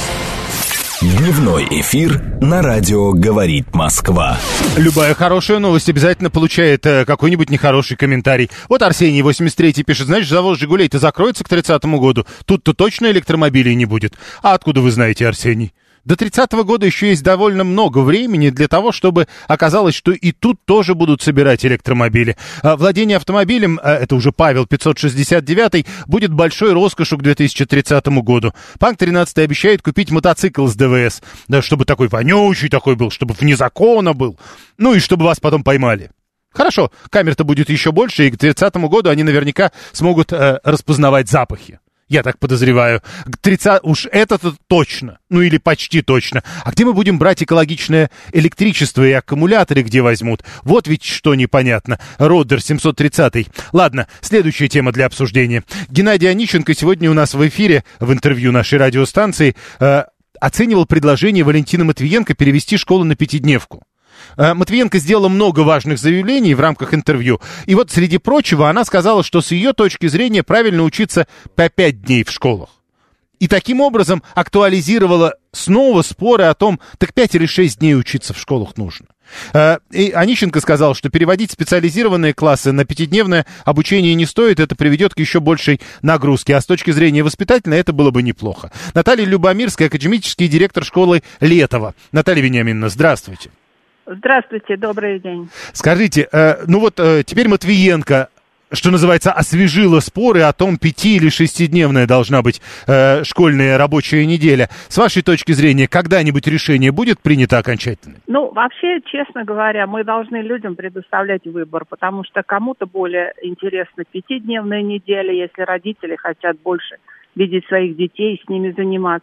Дневной эфир на радио «Говорит Москва». Любая хорошая новость обязательно получает какой-нибудь нехороший комментарий. Вот Арсений, 83-й, пишет: знаешь, завод «Жигулей»-то закроется к 30-му году. Тут-то точно электромобилей не будет. А откуда вы знаете, Арсений? До 30-го года еще есть довольно много времени для того, чтобы оказалось, что и тут тоже будут собирать электромобили. Владение автомобилем, это уже Павел 569, будет большой роскошью к 2030 году. Панк 13 обещает купить мотоцикл с ДВС. Да, чтобы такой вонючий такой был, чтобы вне закона был. Ну и чтобы вас потом поймали. Хорошо, камер-то будет еще больше, и к 30 году они наверняка смогут распознавать запахи. Я так подозреваю. К 30... Уж это-то точно. Ну или почти точно. А где мы будем брать экологичное электричество и аккумуляторы где возьмут? Вот ведь что непонятно. Роддер 730. Ладно, следующая тема для обсуждения. Геннадий Онищенко сегодня у нас в эфире, в интервью нашей радиостанции, оценивал предложение Валентины Матвиенко перевести школу на пятидневку. Матвиенко сделала много важных заявлений в рамках интервью. И вот, среди прочего, она сказала, что с ее точки зрения правильно учиться по 5 дней в школах. И таким образом актуализировала снова споры о том, так 5 или 6 дней учиться в школах нужно. И Онищенко сказал, что переводить специализированные классы на 5-дневное обучение не стоит, это приведет к еще большей нагрузке, а с точки зрения воспитательной это было бы неплохо. Наталья Любомирская, академический директор школы Летова. Наталья Вениаминовна, здравствуйте. Здравствуйте, добрый день. Скажите, теперь Матвиенко, что называется, освежила споры о том, 5- или 6-дневная должна быть школьная рабочая неделя. С вашей точки зрения, когда-нибудь решение будет принято окончательно? Вообще, честно говоря, мы должны людям предоставлять выбор, потому что кому-то более интересна 5-дневная неделя, если родители хотят больше видеть своих детей и с ними заниматься.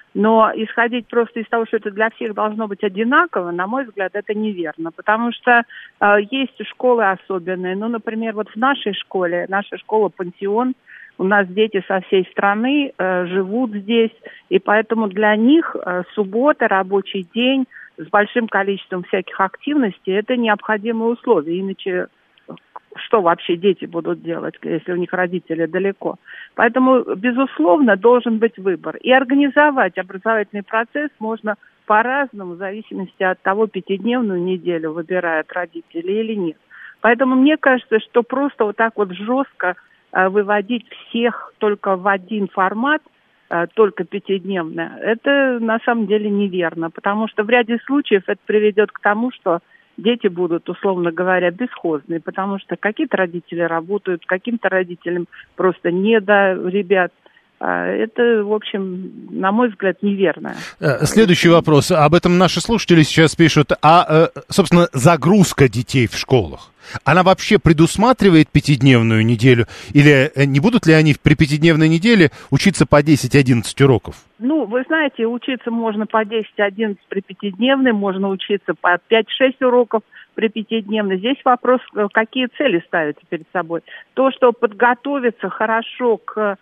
Но исходить просто из того, что это для всех должно быть одинаково, на мой взгляд, это неверно. Потому что есть школы особенные. Ну, например, вот в нашей школе, наша школа-пансион, у нас дети со всей страны живут здесь, и поэтому для них суббота, рабочий день с большим количеством всяких активностей – это необходимые условия. Иначе что вообще дети будут делать, если у них родители далеко? Поэтому, безусловно, должен быть выбор. И организовать образовательный процесс можно по-разному, в зависимости от того, пятидневную неделю выбирают родители или нет. Поэтому мне кажется, что просто вот так вот жестко выводить всех только в один формат, только пятидневно, это на самом деле неверно, потому что в ряде случаев это приведет к тому, что дети будут, условно говоря, бесхозные, потому что какие-то родители работают, каким-то родителям просто не до ребят. Это, в общем, на мой взгляд, неверно. Следующий вопрос. Об этом наши слушатели сейчас пишут. Собственно, загрузка детей в школах, она вообще предусматривает пятидневную неделю? Или не будут ли они при пятидневной неделе учиться по 10-11 уроков? Ну, вы знаете, учиться можно по 10-11 при пятидневной, можно учиться по 5-6 уроков при пятидневной. Здесь вопрос, какие цели ставятся перед собой. То, что подготовиться хорошо к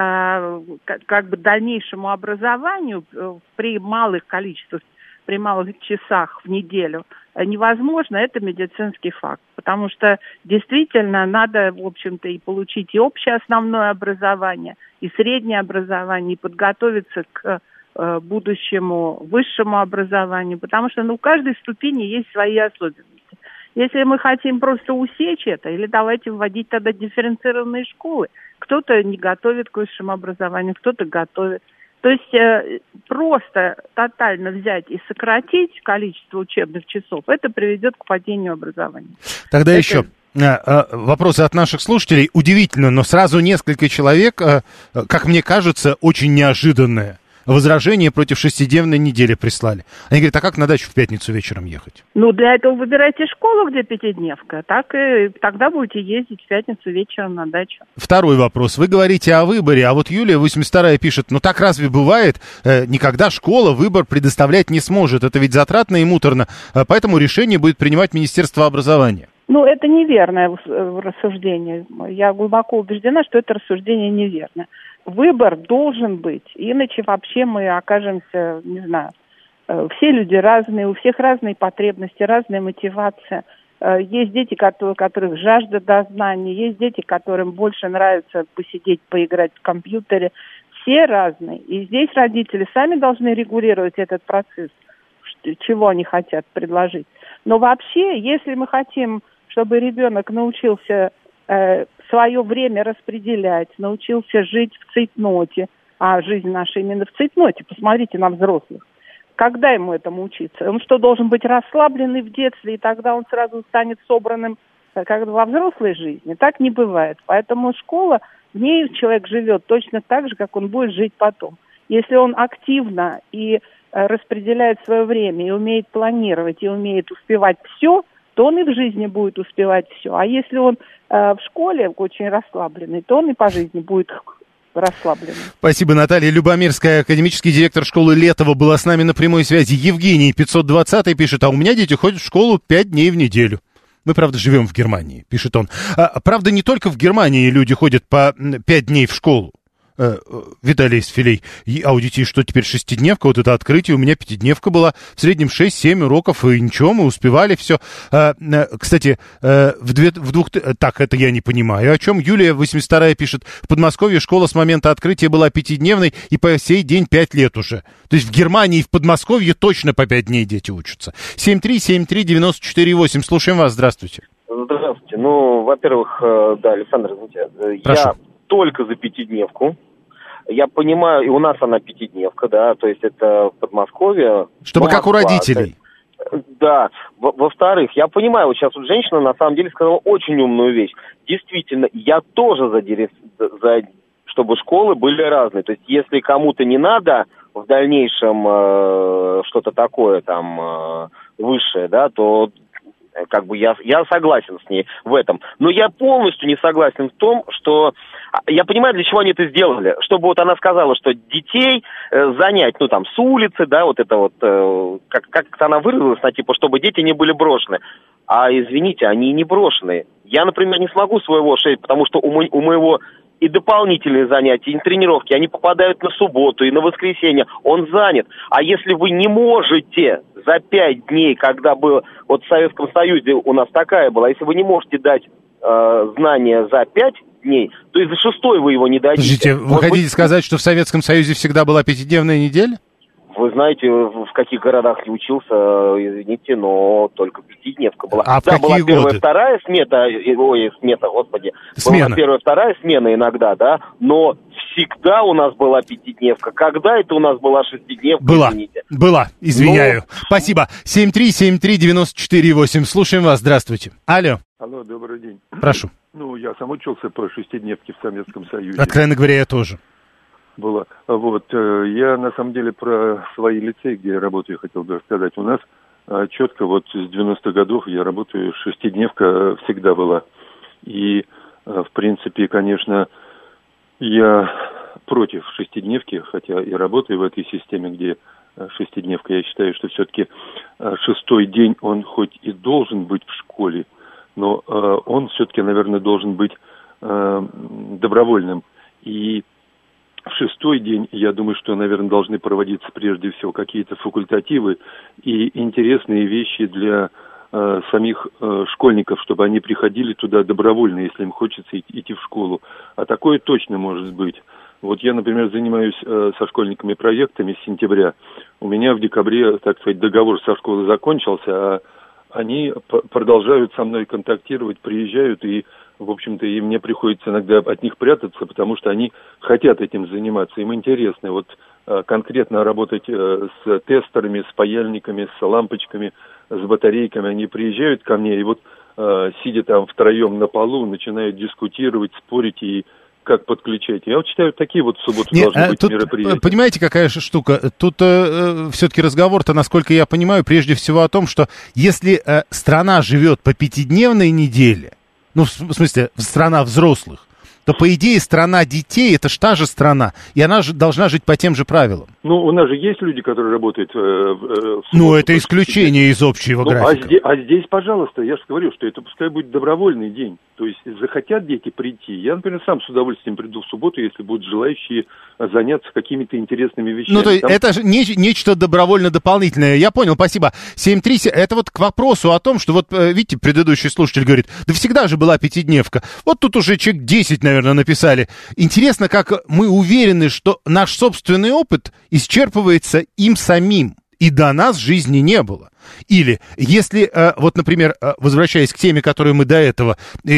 как бы дальнейшему образованию при малых количествах, при малых часах в неделю невозможно, это медицинский факт. Потому что действительно надо, в общем-то, и получить и общее основное образование, и среднее образование, и подготовиться к будущему высшему образованию, потому что у каждой ступени есть свои особенности. Если мы хотим просто усечь это, или давайте вводить тогда дифференцированные школы. Кто-то не готовит к высшему образованию, кто-то готовит. То есть просто тотально взять и сократить количество учебных часов, это приведет к падению образования. Тогда еще вопросы от наших слушателей. Удивительно, но сразу несколько человек, как мне кажется, очень неожиданные возражения против шестидневной недели прислали. Они говорят, а как на дачу в пятницу вечером ехать? Ну, для этого выбирайте школу, где пятидневка, так и тогда будете ездить в пятницу вечером на дачу. Второй вопрос. Вы говорите о выборе, а вот Юлия 82-я пишет, так разве бывает? Никогда школа выбор предоставлять не сможет. Это ведь затратно и муторно. Поэтому решение будет принимать Министерство образования. Это неверное рассуждение. Я глубоко убеждена, что это рассуждение неверно. Выбор должен быть, иначе вообще мы окажемся, не знаю, все люди разные, у всех разные потребности, разная мотивация. Есть дети, у которых жажда до знаний, есть дети, которым больше нравится посидеть, поиграть в компьютере. Все разные. И здесь родители сами должны регулировать этот процесс, чего они хотят предложить. Но вообще, если мы хотим, чтобы ребенок научился свое время распределять, научился жить в цейтноте, а жизнь наша именно в цейтноте, посмотрите на взрослых. Когда ему этому учиться? Он что, должен быть расслабленный в детстве, и тогда он сразу станет собранным как во взрослой жизни? Так не бывает. Поэтому школа, в ней человек живет точно так же, как он будет жить потом. Если он активно и распределяет свое время, и умеет планировать, и умеет успевать все, то он и в жизни будет успевать все. А если он в школе очень расслабленный, то он и по жизни будет расслабленный. Спасибо, Наталья Любомирская, академический директор школы Летова, была с нами на прямой связи. Евгений 520 пишет, а у меня дети ходят в школу 5 дней в неделю. Мы, правда, живем в Германии, пишет он. Правда, не только в Германии люди ходят по 5 дней в школу. Виталий Исфилей, а у детей что теперь шестидневка, вот это открытие, у меня пятидневка была, в среднем 6-7 уроков, и ничего, мы успевали все. Кстати, так, это я не понимаю, о чем Юлия 82-я пишет, в Подмосковье школа с момента открытия была пятидневной, и по сей день 5 лет уже. То есть в Германии и в Подмосковье точно по 5 дней дети учатся. 7373948, слушаем вас, здравствуйте. Здравствуйте, во-первых, да, Александр, извините, я только за пятидневку. Я понимаю, и у нас она пятидневка, да, то есть это в Подмосковье. Чтобы как у родителей. Да. Во-вторых, я понимаю, вот сейчас вот женщина на самом деле сказала очень умную вещь. Действительно, я тоже за чтобы школы были разные. То есть если кому-то не надо в дальнейшем что-то такое там высшее, да, то как бы я согласен с ней в этом. Но я полностью не согласен в том, что Я понимаю, для чего они это сделали. Чтобы вот она сказала, что детей занять, ну там, с улицы, да, вот это вот, как-то она выразилась, типа, чтобы дети не были брошены. А извините, они не брошенные. Я, например, не смогу своего шесть, потому что у моего и дополнительные занятия, и тренировки, они попадают на субботу и на воскресенье. Он занят. А если вы не можете за 5 дней, когда было, вот в Советском Союзе у нас такая была, если вы не можете дать знания за 5 дней, то и за 6-й вы его не дадите. Подождите, вы хотите сказать, что в Советском Союзе всегда была 5-дневная неделя? Вы знаете, в каких городах я учился, извините, но только 5-дневка была. А в да, какие была первая, годы? Вторая смена, господи. Смена. Была первая, вторая смена иногда, да, но всегда у нас была 5-дневка. Когда это у нас была 6-дневка, извините? Была, извиняю. Спасибо. 7373948. Слушаем вас, здравствуйте. Алло. Алло, добрый день. Прошу. Ну, я сам учился по 6-дневке в Советском Союзе. Откровенно говоря, я тоже. Было. Вот. Я, на самом деле, про свои лицеи, где я работаю, хотел бы рассказать. У нас четко вот с 90-х годов я работаю, 6-дневка всегда была. И, в принципе, конечно, я против 6-дневки, хотя и работаю в этой системе, где 6-дневка. Я считаю, что все-таки 6-й день, он хоть и должен быть в школе, но он все-таки, наверное, должен быть добровольным. И в 6-й день, я думаю, что, наверное, должны проводиться прежде всего какие-то факультативы и интересные вещи для самих школьников, чтобы они приходили туда добровольно, если им хочется идти в школу. А такое точно может быть. Вот я, например, занимаюсь со школьниками проектами с сентября. У меня в декабре, так сказать, договор со школой закончился, а они продолжают со мной контактировать, приезжают, и, в общем-то, и мне приходится иногда от них прятаться, потому что они хотят этим заниматься, им интересно. Вот конкретно работать с тестерами, с паяльниками, с лампочками, с батарейками. Они приезжают ко мне, и вот, сидя там втроем на полу, начинают дискутировать, спорить и как подключать. Я вот считаю, такие вот в субботу должны быть тут, мероприятия. Понимаете, какая же штука? Тут все-таки разговор-то, насколько я понимаю, прежде всего о том, что если страна живет по 5-дневной неделе, ну, в смысле, страна взрослых, то, по идее, страна детей, это же та же страна, и она же должна жить по тем же правилам. Ну, у нас же есть люди, которые работают в субботу. Ну, это исключение из общего графика. А здесь, пожалуйста, я же говорю, что это пускай будет добровольный день. То есть захотят дети прийти. Я, например, сам с удовольствием приду в субботу, если будут желающие заняться какими-то интересными вещами. Ну, то есть это же нечто добровольно-дополнительное. Я понял, спасибо. 7.3, это вот к вопросу о том, что вот, видите, предыдущий слушатель говорит, да всегда же была 5-дневка. Вот тут уже человек 10, наверное, написали. Интересно, как мы уверены, что наш собственный опыт исчерпывается им самим, и до нас жизни не было. Или, если, вот, например, возвращаясь к теме, которую мы до этого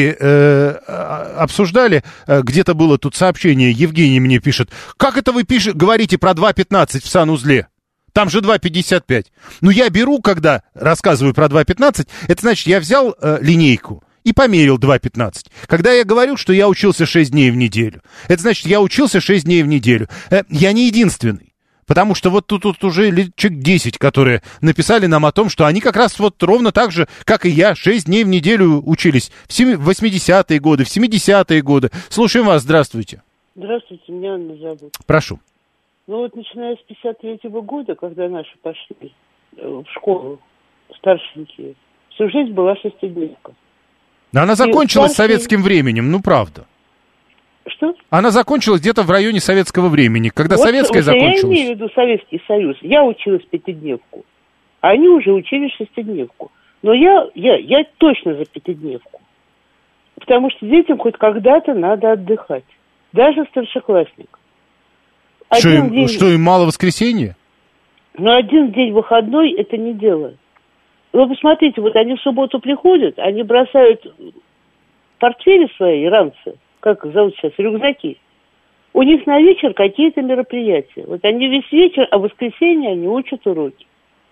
обсуждали, где-то было тут сообщение, Евгений мне пишет, как это вы говорите про 2.15 в санузле? Там же 2.55. Ну, я беру, когда рассказываю про 2.15, это значит, я взял линейку и померил 2.15. Когда я говорю, что я учился 6 дней в неделю, это значит, я учился 6 дней в неделю. Я не единственный. Потому что вот тут уже человек 10, которые написали нам о том, что они как раз вот ровно так же, как и я, 6 дней в неделю учились в 80-е годы, в 70-е годы. Слушаем вас, здравствуйте. Здравствуйте, меня Анна зовут. Прошу. Ну вот начиная с 53-го года, когда наши пошли в школу, старшенькие, всю жизнь была 6-дневка. Но она закончилась советским временем, ну правда. Что? Она закончилась где-то в районе советского времени, когда вот, советская закончилась. Я имею в виду Советский Союз. Я училась 5-дневку, а они уже учились 6-дневку. Но я точно за 5-дневку. Потому что детям хоть когда-то надо отдыхать. Даже старшеклассник. Что им мало воскресенья? Но один день выходной это не дело. Вы посмотрите, вот они в субботу приходят, они бросают портфели свои, ранцы, как их зовут сейчас, рюкзаки. У них на вечер какие-то мероприятия. Вот они весь вечер, а в воскресенье они учат уроки.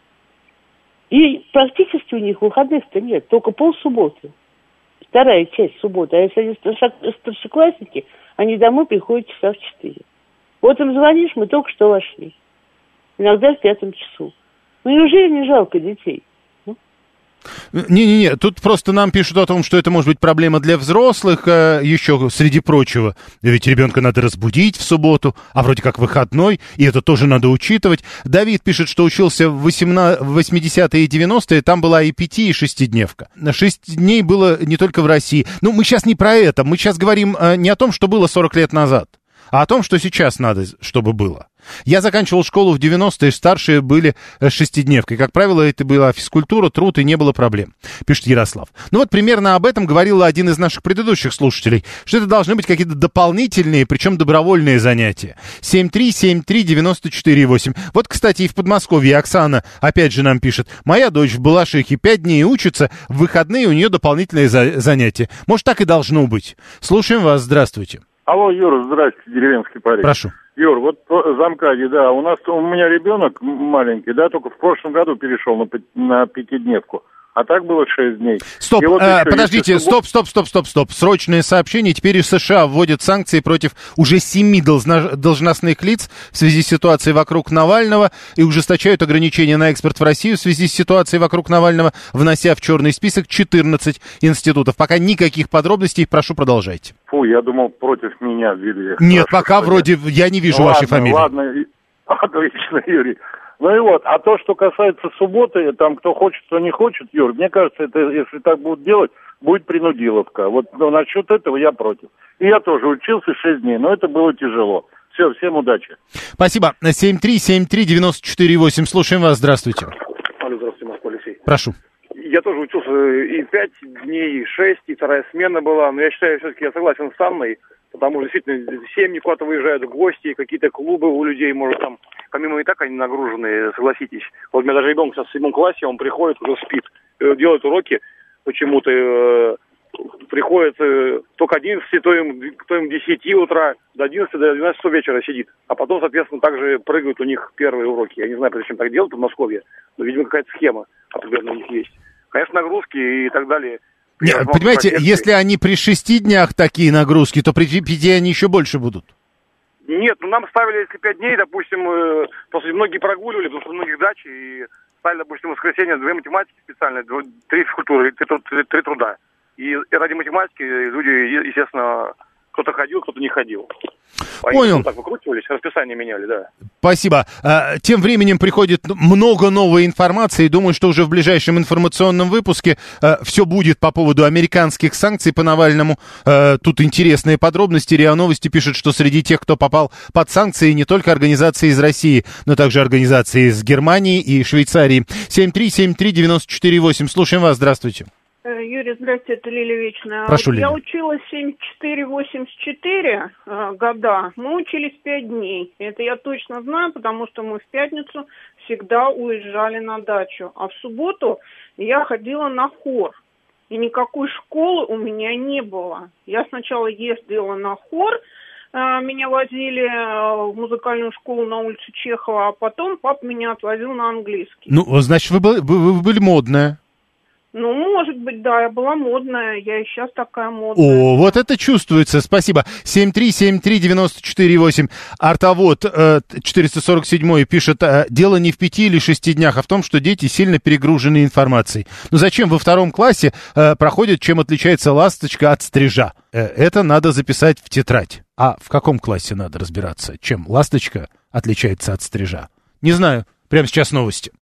И практически у них выходных-то нет, только полсубботы. Вторая часть субботы. А если они старшеклассники, они домой приходят часа в 4. Вот им звонишь, мы только что вошли. Иногда в 5 часу. Ну неужели не жалко детей? Не-не-не, тут просто нам пишут о том, что это может быть проблема для взрослых, еще среди прочего. Ведь ребенка надо разбудить в субботу, а вроде как выходной, и это тоже надо учитывать. Давид пишет, что учился в 80-е и 90-е, там была и 5, и 6-дневка. 6 дней было не только в России. Ну, мы сейчас не про это, мы сейчас говорим не о том, что было 40 лет назад, а о том, что сейчас надо, чтобы было. Я заканчивал школу в 90-е, старшие были 6-дневкой. Как правило, это была физкультура, труд, и не было проблем, пишет Ярослав. Ну вот примерно об этом говорил один из наших предыдущих слушателей, что это должны быть какие-то дополнительные, причем добровольные занятия. 7373948. Вот, кстати, и в Подмосковье Оксана опять же нам пишет. Моя дочь в Балашихе 5 дней учится, в выходные у нее дополнительные занятия. Может, так и должно быть. Слушаем вас, здравствуйте. Алло, Юра, здрасте, деревенский парень. Прошу. Юр, вот замкади, да, у меня ребенок маленький, да, только в прошлом году перешел на 5-дневку, а так было 6 дней. Стоп, вот подождите, стоп. Срочное сообщение. Теперь и США вводят санкции против уже 7 должностных лиц в связи с ситуацией вокруг Навального и ужесточают ограничения на экспорт в Россию в связи с ситуацией вокруг Навального, внося в черный список 14 институтов. Пока никаких подробностей, прошу, продолжайте. Фу, я думал, против меня ввели. Нет, пока вроде я не вижу вашей фамилии. Ладно, отлично, Юрий. Ну и вот, а то, что касается субботы, там кто хочет, кто не хочет, Юр, мне кажется, это, если так будут делать, будет принудиловка. Вот насчет этого я против. И я тоже учился 6 дней, но это было тяжело. Все, всем удачи. Спасибо. 7373948. Слушаем вас. Здравствуйте. Алло, здравствуйте, Москва, Алексей. Прошу. Я тоже учился и 5 дней, и 6, и вторая смена была. Но я считаю, все-таки я согласен с Анной, потому что действительно семьи куда-то выезжают, гости, какие-то клубы у людей, может, там, помимо и так они нагружены, согласитесь. Вот у меня даже ребенок сейчас в 7 классе, он приходит, уже спит, делает уроки почему-то, приходит только 11, то им 10 утра, до 11, до 12 часов вечера сидит. А потом, соответственно, также прыгают у них первые уроки. Я не знаю, зачем так делают в Подмосковье, но, видимо, какая-то схема определенно у них есть. Конечно, нагрузки и так далее. Нет, понимаете, если они при 6 днях такие нагрузки, то при 5 они еще больше будут. Нет, ну нам ставили, если 5 дней, допустим, просто многие прогуливали, потому что у многих дач, и ставили, допустим, в воскресенье 2 математики специальные, 3 физкультуры, 3 труда. И ради математики люди, естественно, кто-то ходил, кто-то не ходил. Понял. Они так выкручивались, расписание меняли, да. Спасибо. Тем временем приходит много новой информации. Думаю, что уже в ближайшем информационном выпуске все будет по поводу американских санкций по Навальному. Тут интересные подробности. РИА Новости пишет, что среди тех, кто попал под санкции, не только организации из России, но также организации из Германии и Швейцарии. 7373948. Слушаем вас. Здравствуйте. Юрий, здравствуйте, это Лилия Вечная. Прошу, Лилия. Я училась 74-84 года, мы учились 5 дней. Это я точно знаю, потому что мы в пятницу всегда уезжали на дачу. А в субботу я ходила на хор. И никакой школы у меня не было. Я сначала ездила на хор, меня возили в музыкальную школу на улицу Чехова, а потом папа меня отвозил на английский. Ну, значит, вы были модная. Ну, может быть, да, я была модная, я и сейчас такая модная. О, вот это чувствуется, спасибо. 7373948. Артовод 447 пишет, дело не в 5 или 6 днях, а в том, что дети сильно перегружены информацией. Ну, зачем во 2 классе проходит, чем отличается ласточка от стрижа? Это надо записать в тетрадь. А в каком классе надо разбираться, чем ласточка отличается от стрижа? Не знаю, прямо сейчас новости.